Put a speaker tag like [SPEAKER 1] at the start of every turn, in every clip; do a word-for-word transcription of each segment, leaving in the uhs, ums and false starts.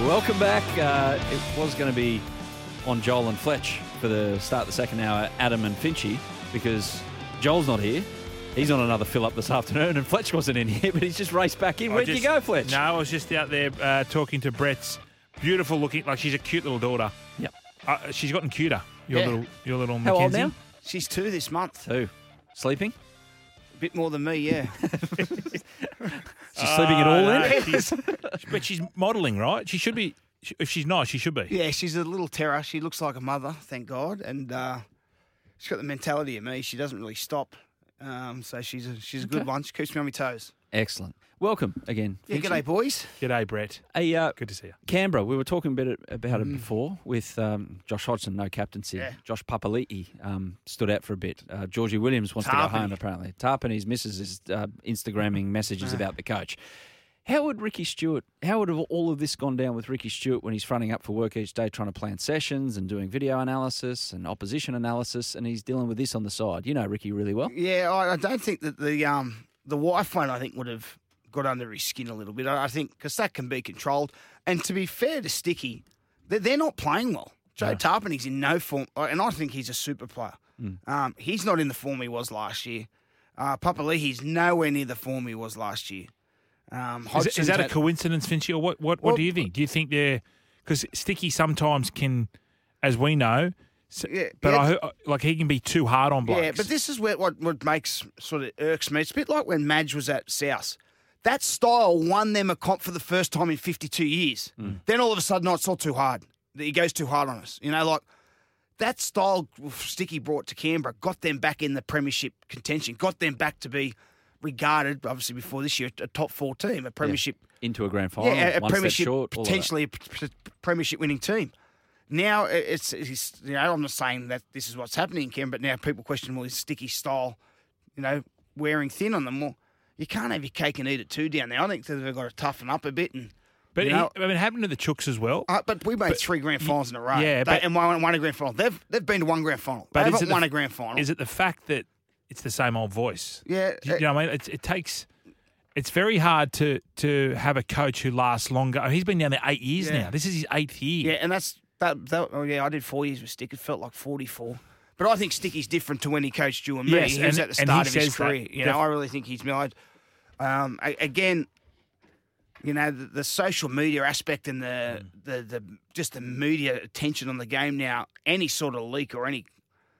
[SPEAKER 1] Welcome back. Uh, it was going to be on Joel and Fletch for the start of the second hour, Adam and Finchy, because Joel's not here. He's on another fill-up this afternoon, and Fletch wasn't in here, but he's just raced back in.
[SPEAKER 2] I
[SPEAKER 1] Where'd
[SPEAKER 2] just,
[SPEAKER 1] you go, Fletch?
[SPEAKER 2] No, I was just out there uh, talking to Brett's beautiful-looking, like she's a cute little daughter.
[SPEAKER 1] Yep.
[SPEAKER 2] Uh, she's gotten cuter, your
[SPEAKER 3] Yeah.
[SPEAKER 2] little your little
[SPEAKER 1] How old
[SPEAKER 2] Mackenzie.
[SPEAKER 1] now?
[SPEAKER 3] She's two this month.
[SPEAKER 1] Two. Sleeping?
[SPEAKER 3] A bit more than me, yeah.
[SPEAKER 1] She's sleeping at all
[SPEAKER 2] Oh, no,
[SPEAKER 1] then?
[SPEAKER 2] she's- but she's modelling, right? She should be. she- If she's nice, she should be.
[SPEAKER 3] yeah, she's a little terror. She looks like a mother, thank God. And uh, she's got the mentality of me. She doesn't really stop. Um, so she's a, she's a good
[SPEAKER 1] Okay.
[SPEAKER 3] one. She keeps me on my toes.
[SPEAKER 1] Excellent. Welcome again.
[SPEAKER 3] Yeah,
[SPEAKER 1] Finchy.
[SPEAKER 3] g'day, boys.
[SPEAKER 2] G'day, Brett.
[SPEAKER 1] Hey, uh,
[SPEAKER 2] Good to see you.
[SPEAKER 1] Canberra, we were talking a bit about it before with um, Josh Hodgson, no captaincy.
[SPEAKER 3] Yeah.
[SPEAKER 1] Josh Papali'i um, stood out for a bit. Uh, Georgie Williams wants to go
[SPEAKER 3] Tarpany.
[SPEAKER 1] home, apparently. Tarpany's missus is uh, Instagramming messages about the coach. How would Ricky Stewart, how would have all of this gone down with Ricky Stewart when he's fronting up for work each day, trying to plan sessions and doing video analysis and opposition analysis, and he's dealing with this on the side? You know Ricky really well.
[SPEAKER 3] Yeah, I, I don't think that the um, the wife one, I think, would have got under his skin a little bit. I, I think because that can be controlled. And to be fair to Sticky, they're, they're not playing well. Joe
[SPEAKER 1] No.
[SPEAKER 3] Tarpany's in no form, and I think he's a super player.
[SPEAKER 1] Mm.
[SPEAKER 3] Um, he's not in the form he was last year. Uh, Papali'i's nowhere near the form he was last year. Um,
[SPEAKER 2] Is, it-
[SPEAKER 3] Hodgson's
[SPEAKER 2] is that a
[SPEAKER 3] had-
[SPEAKER 2] coincidence, Finchy, or what? What,
[SPEAKER 3] Well,
[SPEAKER 2] what do you think? Do you think they're because Sticky sometimes can, as we know, s-
[SPEAKER 3] Yeah,
[SPEAKER 2] but
[SPEAKER 3] yeah.
[SPEAKER 2] I heard, like he can be too hard on blokes.
[SPEAKER 3] Yeah, but this is where, what what makes sort of irks me. It's a bit like when Madge was at South. That style won them a comp for the first time in fifty-two years. Then all of a sudden, no, it's all too hard. He goes too hard on us. You know, like that style Sticky brought to Canberra got them back in the premiership contention, got them back to be regarded, obviously before this year, a top four team, a premiership.
[SPEAKER 1] Into a grand final,
[SPEAKER 3] Yeah, a, a
[SPEAKER 1] one step
[SPEAKER 3] premiership,
[SPEAKER 1] short, all of that.
[SPEAKER 3] potentially a p- p- premiership winning team. Now it's, it's, you know, I'm not saying that this is what's happening in Canberra, but now people question, well, is Sticky style, you know, wearing thin on them? Well, you can't have your cake and eat it too down there. I think that they've got to toughen up a bit. And
[SPEAKER 2] but
[SPEAKER 3] you
[SPEAKER 2] he,
[SPEAKER 3] know,
[SPEAKER 2] I mean, it happened to the Chooks as well.
[SPEAKER 3] uh, but we made
[SPEAKER 2] but
[SPEAKER 3] three grand finals in a row.
[SPEAKER 2] yeah,
[SPEAKER 3] They-
[SPEAKER 2] but-
[SPEAKER 3] and won, won a grand final. They've they've been to one grand final.
[SPEAKER 2] But
[SPEAKER 3] they
[SPEAKER 2] is
[SPEAKER 3] haven't
[SPEAKER 2] it the
[SPEAKER 3] won
[SPEAKER 2] f-
[SPEAKER 3] a grand final.
[SPEAKER 2] Is it the fact that it's the same old voice?
[SPEAKER 3] yeah,
[SPEAKER 2] Do you, you know what I mean? It, it takes. It's very hard to to have a coach who lasts longer. I mean, he's been down there eight years
[SPEAKER 3] Yeah.
[SPEAKER 2] now. This is his eighth year.
[SPEAKER 3] yeah, and that's that. that oh yeah, I did four years with Stick. It felt like forty-four. But I think Sticky's different to when he coached you and me.
[SPEAKER 2] Yes,
[SPEAKER 3] he was
[SPEAKER 2] and-
[SPEAKER 3] at the
[SPEAKER 2] and
[SPEAKER 3] start
[SPEAKER 2] he
[SPEAKER 3] of his
[SPEAKER 2] says that.
[SPEAKER 3] career. You
[SPEAKER 2] Def-
[SPEAKER 3] know, I really think he's made. Um, a- again, you know, the, the social media aspect and the, the the just the media attention on the game now. Any sort of leak or any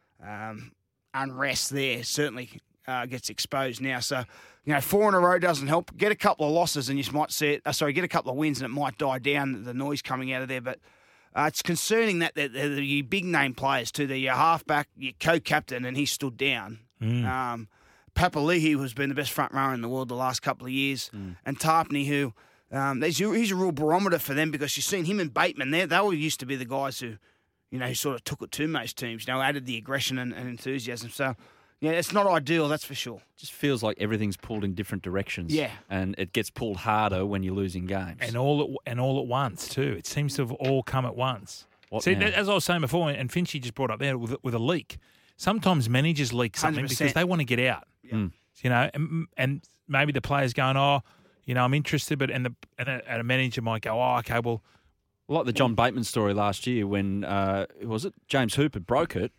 [SPEAKER 3] um, unrest there certainly uh, gets exposed now. So, you know, four in a row doesn't help. Get a couple of losses and you might see it. Uh, sorry, get a couple of wins and it might die down, the noise coming out of there. But uh, it's concerning that they're, they're the big name players too. They're your halfback, your co-captain, and he stood down.
[SPEAKER 2] Mm.
[SPEAKER 3] Um, Papali'i, who's been the best front rower in the world the last couple of years, and Tarpany, who um, there's, he's a real barometer for them because you've seen him and Bateman. They they all used to be the guys who, you know, who sort of took it to most teams. You know, added the aggression and, and enthusiasm. So, yeah, it's not ideal, that's for sure.
[SPEAKER 1] Just feels like everything's pulled in different directions.
[SPEAKER 3] Yeah.
[SPEAKER 1] And it gets pulled harder when you're losing games.
[SPEAKER 2] And all at, and all at once too. It seems to have all come at once.
[SPEAKER 1] What
[SPEAKER 2] See,
[SPEAKER 1] now?
[SPEAKER 2] that- as I was saying before, and Finchy just brought up there with, with a leak. Sometimes managers leak something
[SPEAKER 3] one hundred percent.
[SPEAKER 2] because they want to get out.
[SPEAKER 1] Mm.
[SPEAKER 2] You know, and, and maybe the player's going, oh, you know, I'm interested, but and the and a, and a manager might go, oh, okay, well,
[SPEAKER 1] Like the John Bateman story last year when, uh, who was it? James Hooper broke it.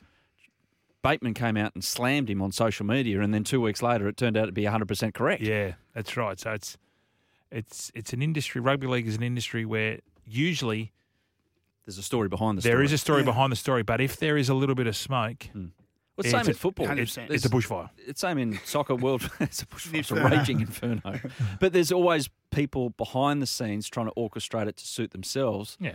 [SPEAKER 1] Bateman came out and slammed him on social media, and then two weeks later it turned out to be one hundred percent correct.
[SPEAKER 2] yeah, that's right. So it's it's it's an industry. Rugby league is an industry where usually
[SPEAKER 1] There's a story behind the
[SPEAKER 2] there
[SPEAKER 1] story.
[SPEAKER 2] is a story
[SPEAKER 3] Yeah.
[SPEAKER 2] behind the story, but if there is a little bit of smoke,
[SPEAKER 1] Well, it's
[SPEAKER 2] it's
[SPEAKER 1] same
[SPEAKER 2] a-
[SPEAKER 1] in football.
[SPEAKER 3] one hundred
[SPEAKER 2] it's,
[SPEAKER 3] percent.
[SPEAKER 2] it's a bushfire.
[SPEAKER 1] It's same in soccer world. It's a, bushfire. It's a
[SPEAKER 3] Inferno.
[SPEAKER 1] raging inferno. But there's always people behind the scenes trying to orchestrate it to suit themselves.
[SPEAKER 2] Yeah.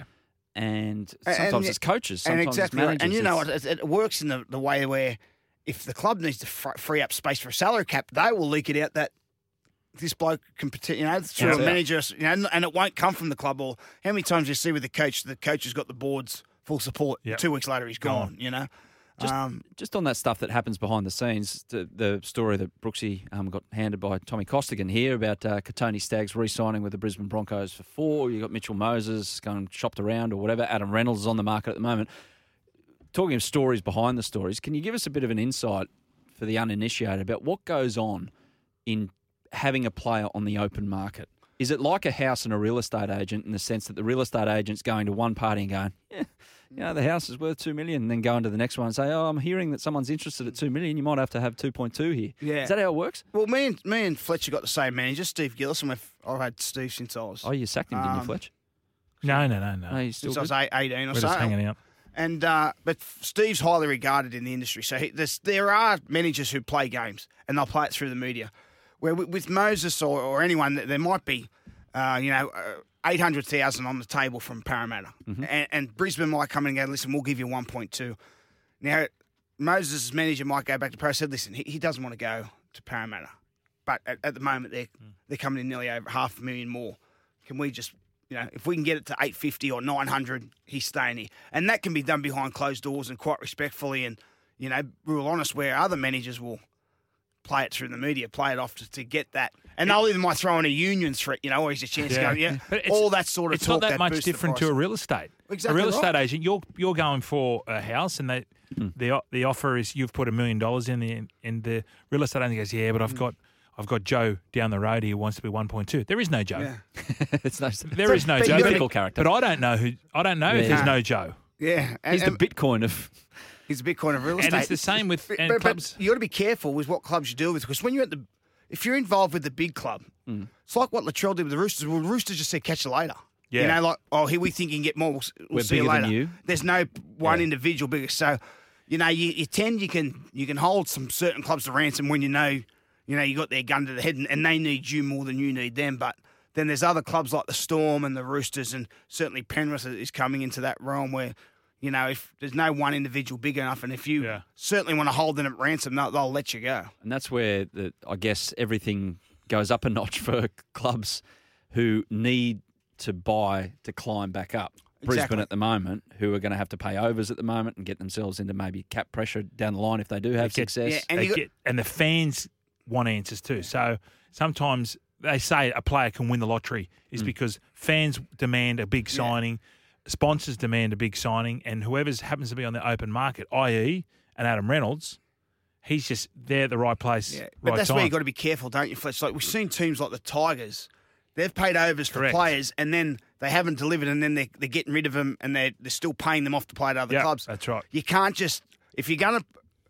[SPEAKER 1] And
[SPEAKER 3] And-
[SPEAKER 1] sometimes
[SPEAKER 3] and-
[SPEAKER 1] it's coaches,
[SPEAKER 3] And
[SPEAKER 1] sometimes
[SPEAKER 3] exactly
[SPEAKER 1] it's
[SPEAKER 3] right.
[SPEAKER 1] managers.
[SPEAKER 3] And you know
[SPEAKER 1] It's-
[SPEAKER 3] what? It, it works in the, the way where if the club needs to fr- free up space for a salary cap, they will leak it out that this bloke can, pati- you know, sort of
[SPEAKER 1] Yeah.
[SPEAKER 3] manager, us, you know, and it won't come from the club. Or how many times you see with the coach, the coach has got the board's full support.
[SPEAKER 2] Yep.
[SPEAKER 3] Two weeks later, he's gone.
[SPEAKER 2] Gone.
[SPEAKER 3] You know,
[SPEAKER 1] Just,
[SPEAKER 3] um,
[SPEAKER 1] just on that stuff that happens behind the scenes, the, the story that Brooksy um, got handed by Tommy Costigan here about uh, Katoni Staggs re-signing with the Brisbane Broncos for four. You got Mitchell Moses going shopped around or whatever. Adam Reynolds is on the market at the moment. Talking of stories behind the stories, can you give us a bit of an insight for the uninitiated about what goes on in having a player on the open market? Is it like a house and a real estate agent in the sense that the real estate agent's going to one party and going, yeah, you know, the house is worth two million, and then going to the next one and say, oh, I'm hearing that someone's interested at two million. You might have to have two point two here.
[SPEAKER 3] Yeah.
[SPEAKER 1] Is that how it works?
[SPEAKER 3] Well, me and me and Fletcher got the same manager, Steve Gillis, and we've, I've had Steve since I was
[SPEAKER 1] Oh, you sacked him, didn't you,
[SPEAKER 3] Um,
[SPEAKER 1] Fletch?
[SPEAKER 2] No, no, no, no.
[SPEAKER 1] No, he's still
[SPEAKER 3] since I was
[SPEAKER 1] good.
[SPEAKER 3] eight- eighteen or
[SPEAKER 2] We're
[SPEAKER 3] so.
[SPEAKER 2] just hanging out.
[SPEAKER 3] And uh, but Steve's highly regarded in the industry. So he, there's, there are managers who play games and they'll play it through the media. Where with, with Moses or, or anyone, there might be, uh, you know, uh, eight hundred thousand on the table from Parramatta,
[SPEAKER 1] Mm-hmm.
[SPEAKER 3] and, and Brisbane might come in and go, listen, we'll give you one point two. Now Moses' manager might go back to Parramatta and said, listen, he, he doesn't want to go to Parramatta, but at, at the moment they're
[SPEAKER 1] Mm.
[SPEAKER 3] they're coming in nearly over half a million more. Can we just, you know, if we can get it to eight fifty or nine hundred, he's staying here. And that can be done behind closed doors and quite respectfully and, you know, real honest, where other managers will play it through the media, play it off to, to get that. And they'll even might throw in a union threat, you know, or he's a chance
[SPEAKER 2] Yeah.
[SPEAKER 3] to go, yeah,
[SPEAKER 2] But it's-
[SPEAKER 3] all that sort of
[SPEAKER 2] It's
[SPEAKER 3] talk.
[SPEAKER 2] not that much
[SPEAKER 3] boosts the
[SPEAKER 2] different to
[SPEAKER 3] price.
[SPEAKER 2] a real estate.
[SPEAKER 3] Exactly
[SPEAKER 2] a real estate
[SPEAKER 3] right.
[SPEAKER 2] agent, you're you're going for a house, and they the the offer is you've put a million dollars in the and the real estate agent goes, yeah, but I've got I've got Joe down the road here who wants to be one point two. There is no Joe.
[SPEAKER 3] Yeah.
[SPEAKER 1] it's no,
[SPEAKER 2] There is no
[SPEAKER 3] but
[SPEAKER 2] Joe.
[SPEAKER 3] you
[SPEAKER 2] But,
[SPEAKER 1] mythical character.
[SPEAKER 2] but I don't know who. I don't know if
[SPEAKER 1] Yeah.
[SPEAKER 2] there's no Joe.
[SPEAKER 3] Yeah. And,
[SPEAKER 1] He's the
[SPEAKER 3] and
[SPEAKER 1] Bitcoin of.
[SPEAKER 3] he's a Bitcoin of real
[SPEAKER 2] And
[SPEAKER 3] estate.
[SPEAKER 2] it's the same with
[SPEAKER 3] But,
[SPEAKER 2] and
[SPEAKER 3] but,
[SPEAKER 2] clubs.
[SPEAKER 3] but you got to be careful with what clubs you deal with, because when you're at the, if you're involved with the big club,
[SPEAKER 2] Mm.
[SPEAKER 3] it's like what Latrell did with the Roosters. Well, the Roosters just said, catch you later. You
[SPEAKER 2] Yeah.
[SPEAKER 3] know, like, oh, here we think you can get more. We'll, we'll
[SPEAKER 1] We're
[SPEAKER 3] see you
[SPEAKER 1] bigger than
[SPEAKER 3] later.
[SPEAKER 1] you.
[SPEAKER 3] There's no one
[SPEAKER 1] Yeah.
[SPEAKER 3] individual bigger. So, you know, you, you tend you can you can hold some certain clubs to ransom when you know, you know, you got their gun to the head and, and they need you more than you need them. But then there's other clubs like the Storm and the Roosters, and certainly Penrith is coming into that realm where, you know, if there's no one individual big enough, and if you
[SPEAKER 2] Yeah.
[SPEAKER 3] certainly want to hold them at ransom, they'll, they'll let you go.
[SPEAKER 1] And that's where the, I guess everything goes up a notch for clubs who need to buy to climb back up. Brisbane
[SPEAKER 3] Exactly.
[SPEAKER 1] at the moment, who are going to have to pay overs at the moment and get themselves into maybe cap pressure down the line if they do have
[SPEAKER 2] They get-
[SPEAKER 1] success.
[SPEAKER 3] yeah, and
[SPEAKER 2] They
[SPEAKER 3] you got-
[SPEAKER 2] get, and the fans want answers too. So sometimes they say a player can win the lottery is
[SPEAKER 1] Mm.
[SPEAKER 2] because fans demand a big
[SPEAKER 3] Yeah.
[SPEAKER 2] signing, sponsors demand a big signing, and whoever happens to be on the open market, that is, an Adam Reynolds, he's just there at the right place,
[SPEAKER 3] Yeah,
[SPEAKER 2] right
[SPEAKER 3] but that's
[SPEAKER 2] time.
[SPEAKER 3] where you got to be careful, don't you, Fletch? Like we've seen teams like the Tigers, they've paid overs for
[SPEAKER 2] Correct.
[SPEAKER 3] players, and then they haven't delivered, and then they're, they're getting rid of them, and they're they're still paying them off to play at other
[SPEAKER 2] Yeah,
[SPEAKER 3] clubs.
[SPEAKER 2] that's right.
[SPEAKER 3] You can't just if you're going to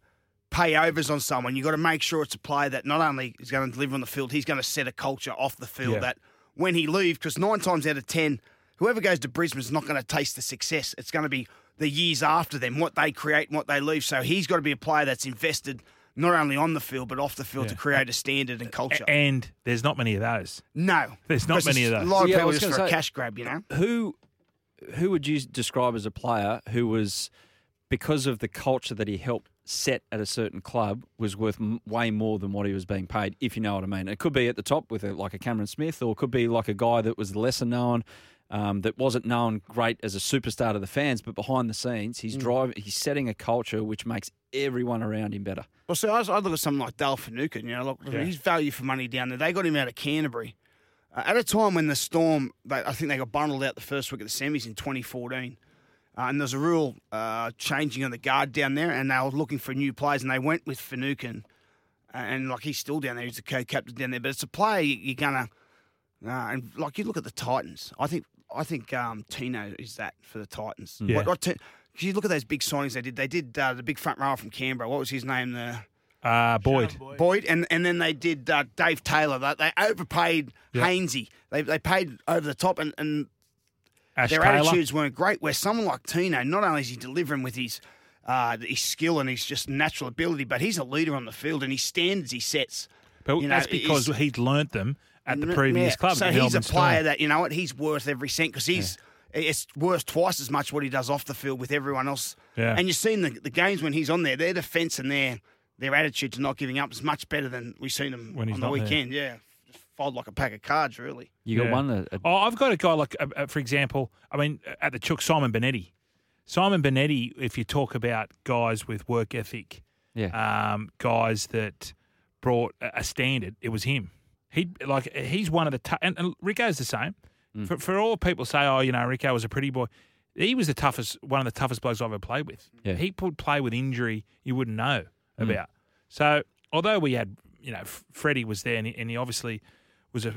[SPEAKER 3] pay overs on someone, you got to make sure it's a player that not only is going to deliver on the field, he's going to set a culture off the field
[SPEAKER 2] Yeah.
[SPEAKER 3] that when he leaves, because nine times out of ten, whoever goes to Brisbane is not going to taste the success. It's going to be the years after them, what they create and what they leave. So he's got to be a player that's invested not only on the field but off the field
[SPEAKER 2] Yeah.
[SPEAKER 3] to create a standard and culture.
[SPEAKER 2] A- And there's not many of those.
[SPEAKER 3] no,
[SPEAKER 2] There's not
[SPEAKER 3] Because
[SPEAKER 2] many of
[SPEAKER 3] it's
[SPEAKER 2] those.
[SPEAKER 3] A lot of
[SPEAKER 1] Yeah, I
[SPEAKER 3] people
[SPEAKER 1] was
[SPEAKER 3] just
[SPEAKER 1] gonna
[SPEAKER 3] for a
[SPEAKER 1] say-
[SPEAKER 3] cash grab, you know.
[SPEAKER 1] Who who would you describe as a player who was, because of the culture that he helped set at a certain club, was worth m- way more than what he was being paid, if you know what I mean? It could be at the top with a, like a Cameron Smith, or it could be like a guy that was lesser known, um, that wasn't known great as a superstar to the fans, but behind the scenes, he's driving, he's setting a culture which makes everyone around him better.
[SPEAKER 3] Well, so I, I look at something like Dale Finucane, you know, look,
[SPEAKER 2] Yeah.
[SPEAKER 3] his value for money down there. They got him out of Canterbury uh, at a time when the Storm, they, I think they got bundled out the first week of the semis in twenty fourteen. Uh, and there's a real uh, changing of the guard down there, and they were looking for new players, and they went with Finucane. And, like, he's still down there. He's the co-captain down there. But it's a player you, you're going to... Uh, and, like, you look at the Titans. I think I think um, Tino is that for the Titans.
[SPEAKER 2] Yeah.
[SPEAKER 3] What, what t- you look at those big signings they did. They did uh, the big front rower from Canberra. What was his name? The
[SPEAKER 2] Uh, Boyd.
[SPEAKER 3] Boyd, and, and then they did uh, Dave Taylor. They, they overpaid
[SPEAKER 2] Yeah.
[SPEAKER 3] Hainsey. They they paid over the top, and, and
[SPEAKER 2] Ash
[SPEAKER 3] their
[SPEAKER 2] Taylor.
[SPEAKER 3] attitudes weren't great. Where someone like Tino, not only is he delivering with his uh, his skill and his just natural ability, but he's a leader on the field, and his standards he sets.
[SPEAKER 2] But
[SPEAKER 3] you know,
[SPEAKER 2] that's because
[SPEAKER 3] he's-
[SPEAKER 2] he'd learnt them at the
[SPEAKER 3] Yeah.
[SPEAKER 2] previous club.
[SPEAKER 3] So
[SPEAKER 2] at
[SPEAKER 3] he's
[SPEAKER 2] Melbourne
[SPEAKER 3] a player
[SPEAKER 2] Storm.
[SPEAKER 3] that, you know what, he's worth every cent because he's it's worth twice as much what he does off the field with everyone else.
[SPEAKER 2] Yeah.
[SPEAKER 3] And you've seen the, the games when he's on there, their defence and their their attitude to not giving up is much better than we've seen them
[SPEAKER 2] When he's
[SPEAKER 3] on the
[SPEAKER 2] not there.
[SPEAKER 3] weekend. Yeah. Just fold like a pack of cards, really.
[SPEAKER 1] You got
[SPEAKER 2] Yeah.
[SPEAKER 1] one, a, a,
[SPEAKER 2] Oh, I've got a guy like, uh, uh, for example, I mean, at the Chook, Simon Benetti. Simon Benetti, if you talk about guys with work ethic,
[SPEAKER 1] yeah.
[SPEAKER 2] um, guys that brought a a standard, it was him. He like he's one of the tou- and, and Rico's the same.
[SPEAKER 1] Mm.
[SPEAKER 2] For for all people say, oh, you know, Rico was a pretty boy. He was the toughest, one of the toughest blokes I've ever played with.
[SPEAKER 1] Yeah.
[SPEAKER 2] He would play with injury you wouldn't know
[SPEAKER 1] Mm.
[SPEAKER 2] about. So although we had, you know, F- Freddie was there, and he, and he obviously was a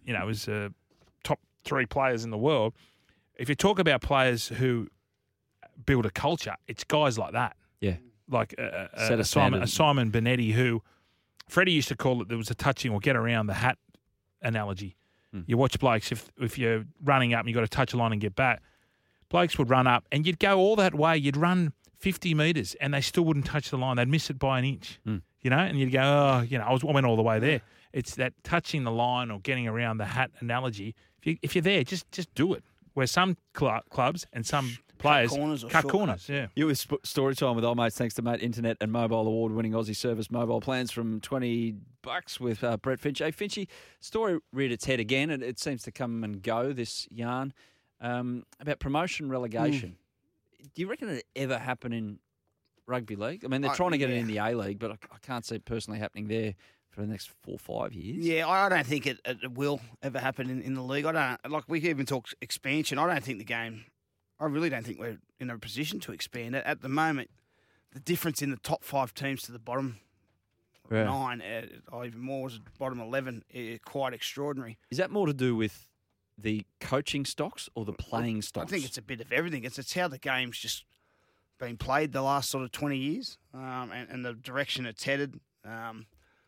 [SPEAKER 2] you know, as uh, top three players in the world. If you talk about players who build a culture, it's guys like that.
[SPEAKER 1] Yeah.
[SPEAKER 2] Like a, a,
[SPEAKER 1] Set a
[SPEAKER 2] a, Simon,
[SPEAKER 1] standard.
[SPEAKER 2] a Simon Benetti, who Freddie used to call it, there was a touching or get around the hat analogy.
[SPEAKER 1] Mm.
[SPEAKER 2] You watch blokes, if if you're running up and you've got to touch a line and get back, blokes would run up and you'd go all that way. You'd run fifty metres and they still wouldn't touch the line. They'd miss it by an inch,
[SPEAKER 1] Mm.
[SPEAKER 2] you know, and you'd go, oh, you know, I, was, I went all the way there. It's that touching the line or getting around the hat analogy. If, you, if you're there, just just do it. Where some cl- clubs and some players
[SPEAKER 3] corners or
[SPEAKER 2] cut
[SPEAKER 3] short
[SPEAKER 2] corners.
[SPEAKER 3] cuts.
[SPEAKER 2] Yeah.
[SPEAKER 1] You with sp- story time with old mates, thanks to Mate Internet and Mobile Award-winning Aussie service mobile plans from twenty bucks with uh, Brett Finch. Hey, Finchy, story reared its head again, and it seems to come and go, this yarn, um, about promotion relegation. Mm. Do you reckon it ever happen in rugby league? I mean, they're
[SPEAKER 3] I-
[SPEAKER 1] trying to get
[SPEAKER 3] yeah.
[SPEAKER 1] it in the A-League, but I, I can't see it personally happening there for the next four or five years.
[SPEAKER 3] Yeah, I I don't think it, it will ever happen in, in the league. I don't like we even talk expansion. I don't think the game. I really don't think we're in a position to expand it at the moment. The difference in the top five teams to the bottom
[SPEAKER 1] Yeah.
[SPEAKER 3] nine, uh, or even more, was bottom eleven, is quite extraordinary.
[SPEAKER 1] Is that more to do with the coaching stocks or the playing stocks?
[SPEAKER 3] I think it's a bit of everything. It's it's how the game's just been played the last sort of twenty years, um, and, and the direction it's headed. Um,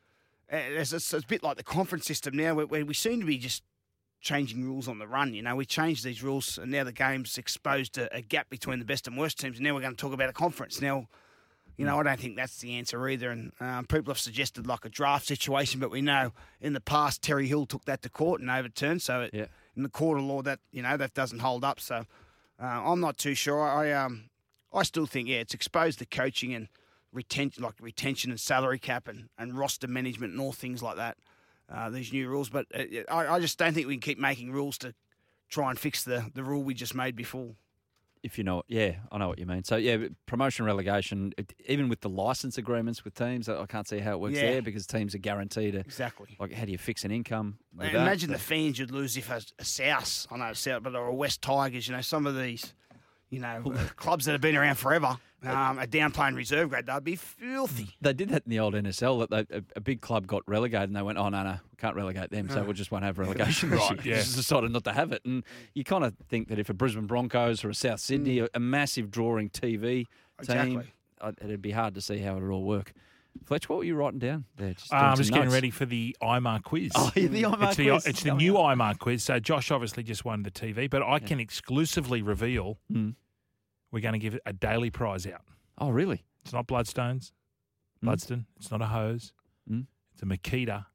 [SPEAKER 3] it's, it's, it's a bit like the conference system now, where, where we seem to be just changing rules on the run. You know, we changed these rules, and now the game's exposed to a gap between the best and worst teams. And now we're going to talk about a conference. Now, you know, I don't think that's the answer either. And um, people have suggested like a draft situation, but we know in the past Terry Hill took that to court and overturned. So it,
[SPEAKER 1] Yeah.
[SPEAKER 3] in the court of law, that you know that doesn't hold up. So uh, I'm not too sure. I um I still think yeah, it's exposed the coaching and retention, like retention and salary cap and, and roster management and all things like that. Uh, these new rules, but uh, I, I just don't think we can keep making rules to try and fix the, the rule we just made before.
[SPEAKER 1] If you know, yeah, I know what you mean. So, yeah, but promotion relegation, it, even with the license agreements with teams, I can't see how it works
[SPEAKER 3] Yeah.
[SPEAKER 1] there because teams are guaranteed. A,
[SPEAKER 3] Exactly.
[SPEAKER 1] like, how do you fix an income? with
[SPEAKER 3] And
[SPEAKER 1] that?
[SPEAKER 3] imagine
[SPEAKER 1] So-
[SPEAKER 3] the fans you'd lose if a, a South, I know South, but or a West Tigers, you know, some of these, you know, uh, clubs that have been around forever, um, are down playing reserve grade, they'd be filthy.
[SPEAKER 1] They did that in the old N S L. That they, a, a big club got relegated, and they went, "Oh no, no, we can't relegate them, so we just won't have relegation." this
[SPEAKER 2] Right,
[SPEAKER 1] year."
[SPEAKER 2] yeah.
[SPEAKER 1] Just decided not to have it, and you kind of think that if a Brisbane Broncos or a South Sydney, a, a massive drawing T V team,
[SPEAKER 3] Exactly.
[SPEAKER 1] uh, it'd be hard to see how it would all work. Fletch, what were you writing down there? Just
[SPEAKER 2] Uh,
[SPEAKER 1] doing
[SPEAKER 2] I'm
[SPEAKER 1] some
[SPEAKER 2] just getting
[SPEAKER 1] notes.
[SPEAKER 2] ready for the I M A R quiz.
[SPEAKER 1] Oh, yeah, the I M A R
[SPEAKER 2] it's the,
[SPEAKER 1] quiz.
[SPEAKER 2] it's the
[SPEAKER 1] Coming
[SPEAKER 2] new
[SPEAKER 1] up.
[SPEAKER 2] I M A R quiz. So Josh obviously just won the T V, but I can exclusively reveal
[SPEAKER 1] Mm.
[SPEAKER 2] we're going to give a daily prize out.
[SPEAKER 1] Oh, really?
[SPEAKER 2] It's not Bloodstones,
[SPEAKER 1] Mm.
[SPEAKER 2] Bloodston. It's not a hose.
[SPEAKER 1] Mm.
[SPEAKER 2] It's a Makita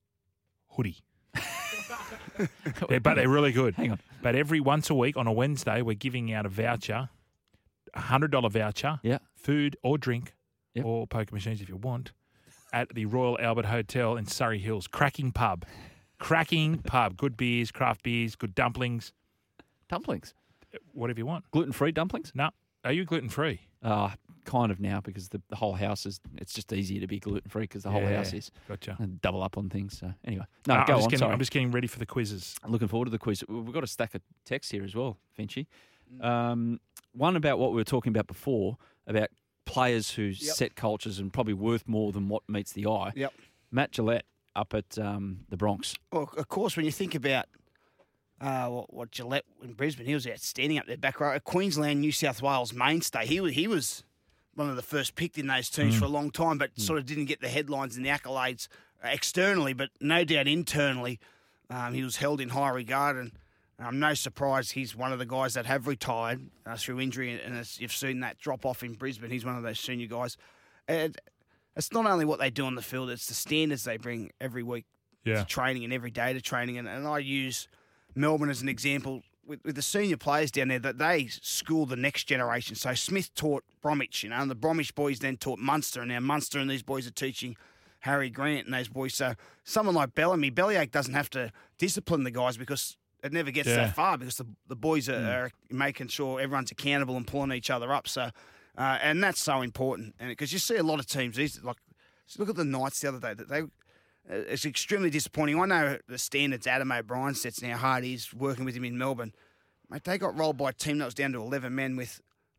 [SPEAKER 2] hoodie. Yeah, but they're really good.
[SPEAKER 1] Hang on.
[SPEAKER 2] But every once a week on a Wednesday, we're giving out a voucher, a hundred dollar voucher,
[SPEAKER 1] Yeah.
[SPEAKER 2] food or drink,
[SPEAKER 1] Yep.
[SPEAKER 2] or poker machines if you want, at the Royal Albert Hotel in Surrey Hills. Cracking pub, cracking pub. Good beers, craft beers, good dumplings,
[SPEAKER 1] Dumplings.
[SPEAKER 2] whatever you want.
[SPEAKER 1] Gluten-free dumplings?
[SPEAKER 2] No, are you gluten free?
[SPEAKER 1] Uh, kind of now because the, the whole house is, it's just easier to be gluten-free because the whole
[SPEAKER 2] Yeah.
[SPEAKER 1] house is.
[SPEAKER 2] Gotcha.
[SPEAKER 1] And double up on things. So anyway, no,
[SPEAKER 2] Uh,
[SPEAKER 1] go
[SPEAKER 2] I'm just
[SPEAKER 1] on.
[SPEAKER 2] getting,
[SPEAKER 1] Sorry,
[SPEAKER 2] I'm just getting ready for the quizzes.
[SPEAKER 1] looking forward to the quiz. We've got a stack of texts here as well, Finchy.
[SPEAKER 3] Mm.
[SPEAKER 1] Um, one about what we were talking about before about players who
[SPEAKER 3] Yep.
[SPEAKER 1] set cultures and probably worth more than what meets the eye.
[SPEAKER 3] Yep.
[SPEAKER 1] Matt Gillette up at um, the Bronx.
[SPEAKER 3] Well, of course, when you think about uh, what, what Gillette in Brisbane, he was outstanding up there back row. A Queensland, New South Wales mainstay. He was he was one of the first picked in those teams for a long time, but sort of didn't get the headlines and the accolades uh, externally, but no doubt internally, um, he was held in high regard. And um, no surprise, he's one of the guys that have retired uh, through injury, and, and as you've seen that drop off in Brisbane, he's one of those senior guys. And it's not only what they do on the field; it's the standards they bring every week
[SPEAKER 2] Yeah.
[SPEAKER 3] to training and every day to training. And, and I use Melbourne as an example with, with the senior players down there that they school the next generation. So Smith taught Bromwich, you know, and the Bromwich boys then taught Munster, and now Munster and these boys are teaching Harry Grant and those boys. So someone like Bellamy, Bellyache doesn't have to discipline the guys because it never gets
[SPEAKER 2] Yeah.
[SPEAKER 3] that far because the, the boys are, are making sure everyone's accountable and pulling each other up. So, uh, and that's so important. And because you see a lot of teams, these like look at the Knights the other day. That they, it's extremely disappointing. I know the standards Adam O'Brien sets and how hard he's working with him in Melbourne. Mate, they got rolled by a team that was down to eleven men with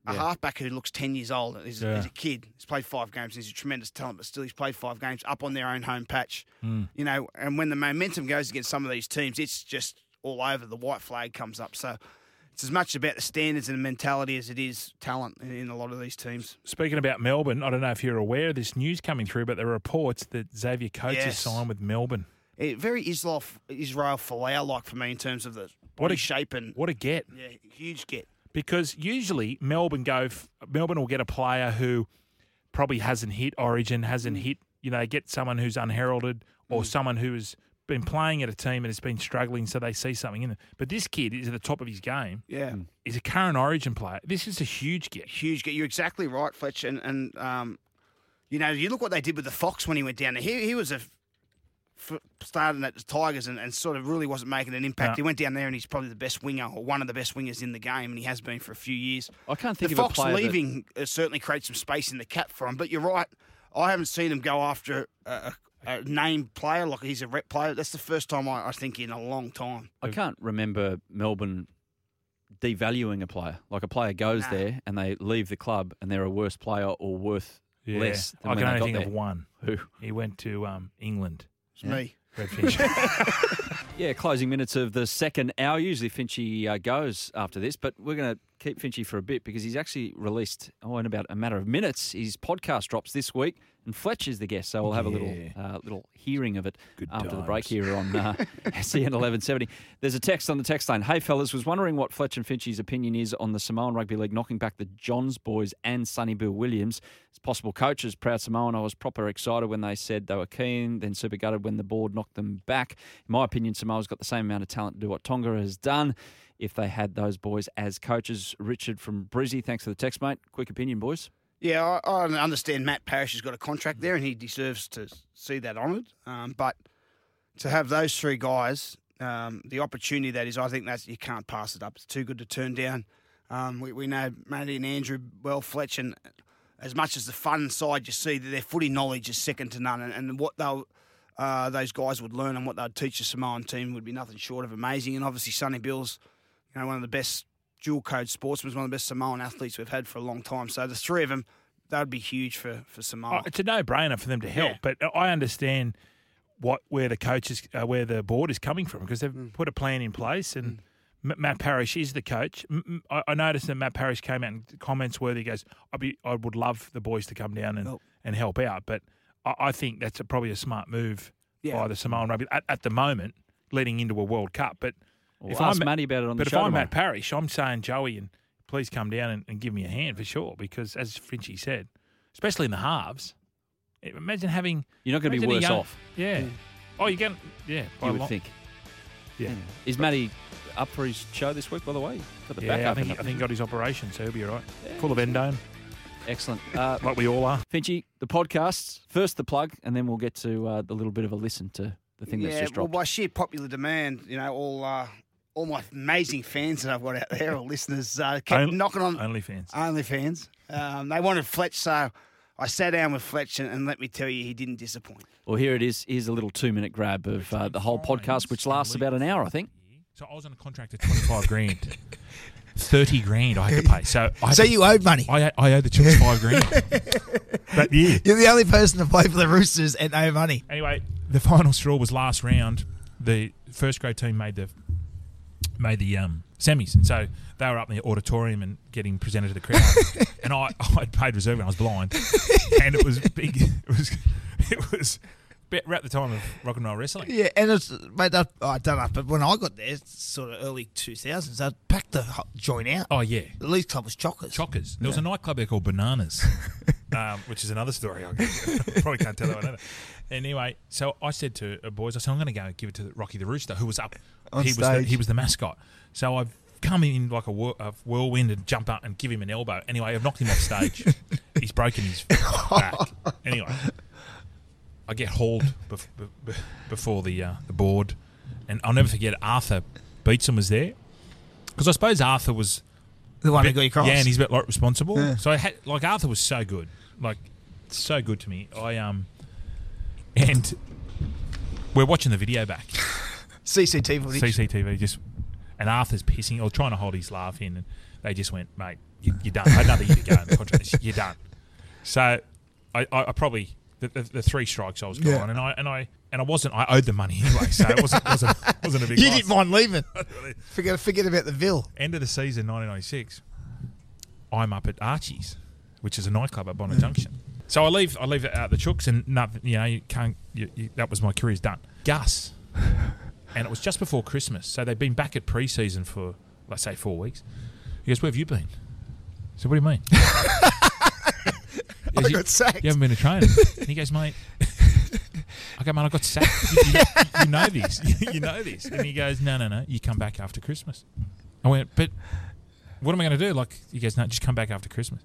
[SPEAKER 3] a
[SPEAKER 1] Yeah.
[SPEAKER 3] halfback who looks ten years old. He's,
[SPEAKER 2] Yeah.
[SPEAKER 3] he's a kid. He's played five games. He's a tremendous talent, but still he's played five games up on their own home patch.
[SPEAKER 2] Mm.
[SPEAKER 3] You know, and when the momentum goes against some of these teams, it's just all over. The white flag comes up. So it's as much about the standards and the mentality as it is talent in, in a lot of these teams.
[SPEAKER 2] Speaking about Melbourne, I don't know if you're aware of this news coming through, but there are reports that Xavier Coates has
[SPEAKER 3] Yes.
[SPEAKER 2] signed with Melbourne.
[SPEAKER 3] It, very Israel, Israel Folau-like for me in terms of the
[SPEAKER 2] What
[SPEAKER 3] body
[SPEAKER 2] a-
[SPEAKER 3] shape and
[SPEAKER 2] What a get.
[SPEAKER 3] yeah, huge get.
[SPEAKER 2] Because usually Melbourne go, f- Melbourne will get a player who probably hasn't hit Origin, hasn't
[SPEAKER 3] Mm.
[SPEAKER 2] hit, you know, they get someone who's unheralded or
[SPEAKER 3] Mm.
[SPEAKER 2] someone who's been playing at a team and has been struggling, so they see something in it. But this kid is at the top of his game.
[SPEAKER 3] Yeah.
[SPEAKER 2] He's a current Origin player. This is a huge get.
[SPEAKER 3] Huge get. You're exactly right, Fletch. And, and um, you know, you look what they did with the Fox when he went down there. He, he was a f- starting at the Tigers and, and sort of really wasn't making an impact.
[SPEAKER 2] No.
[SPEAKER 3] He went down there and he's probably the best winger or one of the best wingers in the game, and he has been for a few years.
[SPEAKER 1] I can't think
[SPEAKER 3] The
[SPEAKER 1] of
[SPEAKER 3] Fox
[SPEAKER 1] a player
[SPEAKER 3] leaving uh, certainly creates some space in the cap for him. But you're right. I haven't seen him go after a, a, a named player like he's a rep player. That's the first time I, I think in a long time.
[SPEAKER 1] that I can't remember Melbourne devaluing a player. Like a player goes
[SPEAKER 3] Nah.
[SPEAKER 1] there and they leave the club and they're a worse player or worth
[SPEAKER 2] Yeah.
[SPEAKER 1] less than
[SPEAKER 2] I
[SPEAKER 1] when
[SPEAKER 2] can
[SPEAKER 1] they
[SPEAKER 2] only
[SPEAKER 1] got
[SPEAKER 2] think
[SPEAKER 1] there.
[SPEAKER 2] of one.
[SPEAKER 1] Who?
[SPEAKER 2] He went to um, England.
[SPEAKER 3] It's me.
[SPEAKER 2] Red Finch.
[SPEAKER 1] Yeah, closing minutes of the second hour. Usually Finchy uh, goes after this, but we're going to keep Finchy for a bit because he's actually released, oh, in about a matter of minutes, his podcast drops this week, and Fletch is the guest, so we'll have a little
[SPEAKER 2] Yeah.
[SPEAKER 1] uh, little hearing of it
[SPEAKER 2] Good
[SPEAKER 1] after the break
[SPEAKER 2] times.
[SPEAKER 1] here on uh, S E N eleven seventy. There's a text on the text line. Hey, fellas, was wondering what Fletch and Finchy's opinion is on the Samoan Rugby League knocking back the Johns boys and Sonny Bill Williams as possible coaches. Proud Samoan, I was proper excited when they said they were keen, then super gutted when the board knocked them back. In my opinion, Samoa's got the same amount of talent to do what Tonga has done if they had those boys as coaches. Richard from Brizzy, thanks for the text, mate. Quick opinion, boys.
[SPEAKER 3] Yeah, I, I understand Matt Parrish has got a contract there and he deserves to see that honoured. Um, but to have those three guys, um, the opportunity that is, I think that's you can't pass it up. It's too good to turn down. Um, we, we know Matty and Andrew well, Fletch, and as much as the fun side you see, that their footy knowledge is second to none, and, and what they'll uh, those guys would learn and what they'd teach the Samoan team would be nothing short of amazing. And obviously, Sonny Bill's, you know, one of the best dual code sportsmen, one of the best Samoan athletes we've had for a long time. So the three of them, that would be huge for for Samoa.
[SPEAKER 2] Oh, it's a no-brainer for them to help,
[SPEAKER 3] Yeah.
[SPEAKER 2] but I understand what where the coaches, uh, where the board is coming from because they've
[SPEAKER 3] Mm.
[SPEAKER 2] put a plan in place, and M- Matt Parrish is the coach. M- m- I, I noticed that Matt Parrish came out and comments where he goes, "I'd be, I would love the boys to come down and,
[SPEAKER 3] Help.
[SPEAKER 2] and help out," but I, I think that's a, probably a smart move
[SPEAKER 3] Yeah.
[SPEAKER 2] by the Samoan rugby at, at the moment, leading into a World Cup. But
[SPEAKER 1] We'll
[SPEAKER 2] if
[SPEAKER 1] ask
[SPEAKER 2] I'm,
[SPEAKER 1] Matty about it on
[SPEAKER 2] but
[SPEAKER 1] the
[SPEAKER 2] if
[SPEAKER 1] show
[SPEAKER 2] I'm
[SPEAKER 1] tomorrow.
[SPEAKER 2] Matt Parrish, I'm saying Joey and please come down and, and give me a hand for sure because as Finchy said, especially in the halves. Imagine having.
[SPEAKER 1] You're not going to be
[SPEAKER 2] imagine a
[SPEAKER 1] worse
[SPEAKER 2] young-
[SPEAKER 1] off,
[SPEAKER 2] Yeah. Oh, you're going. Yeah. by
[SPEAKER 1] you
[SPEAKER 2] a
[SPEAKER 1] would
[SPEAKER 2] lot-
[SPEAKER 1] think.
[SPEAKER 2] Yeah.
[SPEAKER 1] Is Matty up for his show this week, by the way? Got the back
[SPEAKER 2] Yeah. I
[SPEAKER 1] up
[SPEAKER 2] think.
[SPEAKER 1] and
[SPEAKER 2] I think he got his operation, so he'll be all right.
[SPEAKER 1] Yeah.
[SPEAKER 2] Full of endone,
[SPEAKER 1] Excellent. Uh,
[SPEAKER 2] like we all are.
[SPEAKER 1] Finchy, the podcasts, first the plug, and then we'll get to uh, the little bit of a listen to the thing
[SPEAKER 3] yeah,
[SPEAKER 1] that's just
[SPEAKER 3] well,
[SPEAKER 1] dropped.
[SPEAKER 3] by sheer popular demand, you know, all uh, all my amazing fans that I've got out there, or listeners, uh, kept
[SPEAKER 2] Only-
[SPEAKER 3] knocking on
[SPEAKER 2] OnlyFans.
[SPEAKER 3] only fans. Um, they wanted Fletch, so I sat down with Fletch, and, and let me tell you, he didn't disappoint.
[SPEAKER 1] Well, here it is. Here's a little two-minute grab of uh, the whole podcast, which lasts about an hour, I think.
[SPEAKER 2] So I was on a contract of twenty-five grand. thirty grand I had to pay. So I had
[SPEAKER 4] So
[SPEAKER 2] to-
[SPEAKER 4] you owed money.
[SPEAKER 2] I, I owe the Chooks five grand. That year.
[SPEAKER 4] You're the only person to play for the Roosters and owe money.
[SPEAKER 2] Anyway, the final straw was last round. The first grade team made the made the um, semis, and so they were up in the auditorium and getting presented to the crowd. And I I paid reserve when I was blind, and it was big. It was it was right at the time of rock and roll wrestling.
[SPEAKER 4] Yeah, and it's mate. That, oh, I don't know, but when I got there, it's sort of early two thousands, they packed the ho- joint out.
[SPEAKER 2] Oh yeah,
[SPEAKER 4] The Leeds Club was chockers.
[SPEAKER 2] Chockers. There was a nightclub there called Bananas, um, which is another story. I probably can't tell that one either. Anyway, so I said to uh, boys, I said, I'm going to go give it to Rocky the Rooster, who was up.
[SPEAKER 4] On
[SPEAKER 2] he was the,
[SPEAKER 4] stage.
[SPEAKER 2] he was the mascot. So I've come in like a, whir- a whirlwind and jump up and give him an elbow. Anyway, I've knocked him off stage. He's broken his back. Anyway, I get hauled bef- be- before the uh, the board, and I'll never forget Arthur Beetson was there because I suppose Arthur was
[SPEAKER 4] The one
[SPEAKER 2] bit-
[SPEAKER 4] who got you cross.
[SPEAKER 2] yeah, and he's a bit like responsible.
[SPEAKER 4] Yeah.
[SPEAKER 2] So I had like Arthur was so good, like so good to me. I um, and we're watching the video back,
[SPEAKER 4] C C T V footage.
[SPEAKER 2] C C T V, just and Arthur's pissing or trying to hold his laugh in, and they just went, mate, you, you're done. Another year to go in the contract. You're done. So I, I, I probably the, the, the three strikes I was gone,
[SPEAKER 4] Yeah.
[SPEAKER 2] and I and I and I wasn't. I owed them money anyway, so it wasn't wasn't, wasn't a big.
[SPEAKER 4] You
[SPEAKER 2] loss.
[SPEAKER 4] didn't mind leaving. forget forget about the Ville.
[SPEAKER 2] End of the season, nineteen ninety-six. I'm up at Archie's, which is a nightclub at Bondi Junction. So I leave. I leave it out the Chooks, and nothing. You know, you can't. You, you, that was my career's done. Gus, and it was just before Christmas, so they'd been back at pre-season for, let's say, four weeks. He goes, "Where have you been?" So what do you mean?
[SPEAKER 4] I
[SPEAKER 2] you,
[SPEAKER 4] got sacked.
[SPEAKER 2] You haven't been to training. And he goes, "Mate." I go, "Man, I got sacked. You, you, you know this. You know this." And he goes, "No, no, no. You come back after Christmas." I went, "But what am I going to do?" Like, he goes, "No, just come back after Christmas."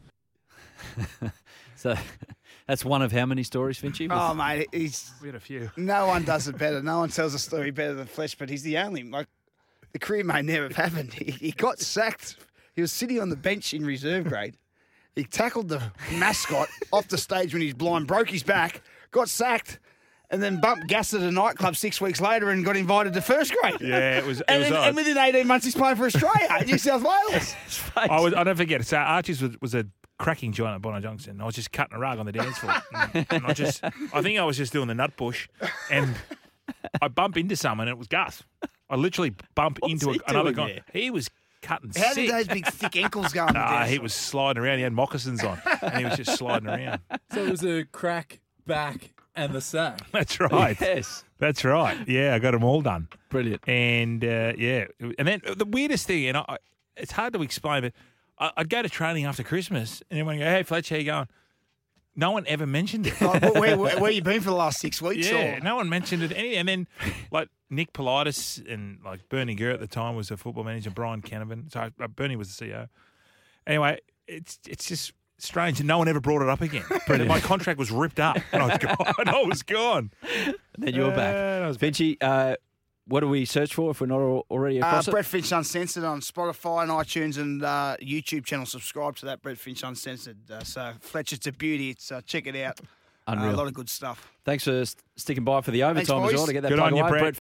[SPEAKER 1] So that's one of how many stories, Finchy?
[SPEAKER 3] Oh, mate, he's
[SPEAKER 2] We had a few.
[SPEAKER 3] no one does it better. No one tells a story better than Fletch, but he's the only. Like, the career may never have happened. He, he got sacked. He was sitting on the bench in reserve grade. He tackled the mascot off the stage when he's blind, broke his back, got sacked, and then bumped gas at a nightclub six weeks later and got invited to first grade.
[SPEAKER 2] Yeah, it was. It
[SPEAKER 3] And,
[SPEAKER 2] was
[SPEAKER 3] then,
[SPEAKER 2] odd.
[SPEAKER 3] and within eighteen months, he's playing for Australia, New South Wales.
[SPEAKER 2] I was. I don't forget. So Archie's was, was a cracking joint at Bondi Junction. I was just cutting a rug on the dance floor, and, and I just. I think I was just doing the nut bush, and I bump into someone, and it was Gus. I literally bump
[SPEAKER 1] What's
[SPEAKER 2] into a,
[SPEAKER 1] he
[SPEAKER 2] another
[SPEAKER 1] doing
[SPEAKER 2] guy.
[SPEAKER 1] there?
[SPEAKER 2] He was cutting
[SPEAKER 3] How
[SPEAKER 2] sick.
[SPEAKER 3] did those big thick ankles go on the
[SPEAKER 2] Ah,
[SPEAKER 3] dance
[SPEAKER 2] he
[SPEAKER 3] floor?
[SPEAKER 2] was sliding around. He had moccasins on, and he was just sliding around.
[SPEAKER 5] So it was a crack, back, and the sack.
[SPEAKER 2] That's right.
[SPEAKER 1] Yes.
[SPEAKER 2] That's right. Yeah, I got them all done.
[SPEAKER 1] Brilliant.
[SPEAKER 2] And uh, yeah, and then the weirdest thing, and I, I- it's hard to explain, but I, I'd go to training after Christmas, and everyone would go, "Hey, Fletch, how you going?" No one ever mentioned it.
[SPEAKER 3] Oh, where, where, where, where you been for the last six weeks?
[SPEAKER 2] Yeah,
[SPEAKER 3] or?
[SPEAKER 2] no one mentioned it. Any, and then like Nick Politis and like Bernie Gurr at the time was a football manager, Brian Canavan. So uh, Bernie was the C E O. Anyway, it's it's just strange, and no one ever brought it up again. My contract was ripped up, and I was gone. I was gone.
[SPEAKER 1] And then you were back.
[SPEAKER 2] Uh, I was back.
[SPEAKER 1] Finchy, uh, what do we search for if we're not al- already
[SPEAKER 3] Uh,
[SPEAKER 1] across it?
[SPEAKER 3] Brett Finch Uncensored on Spotify and iTunes and uh, YouTube channel. Subscribe to that, Brett Finch Uncensored. Uh, so Fletch, it's a beauty. It's uh, check it out. Uh,
[SPEAKER 1] Unreal.
[SPEAKER 3] a lot of good stuff.
[SPEAKER 1] Thanks for st- sticking by for the overtime as
[SPEAKER 3] boys.
[SPEAKER 1] well to get that
[SPEAKER 2] Good
[SPEAKER 1] plug
[SPEAKER 2] on you,
[SPEAKER 1] away.
[SPEAKER 2] Brett.
[SPEAKER 1] Brett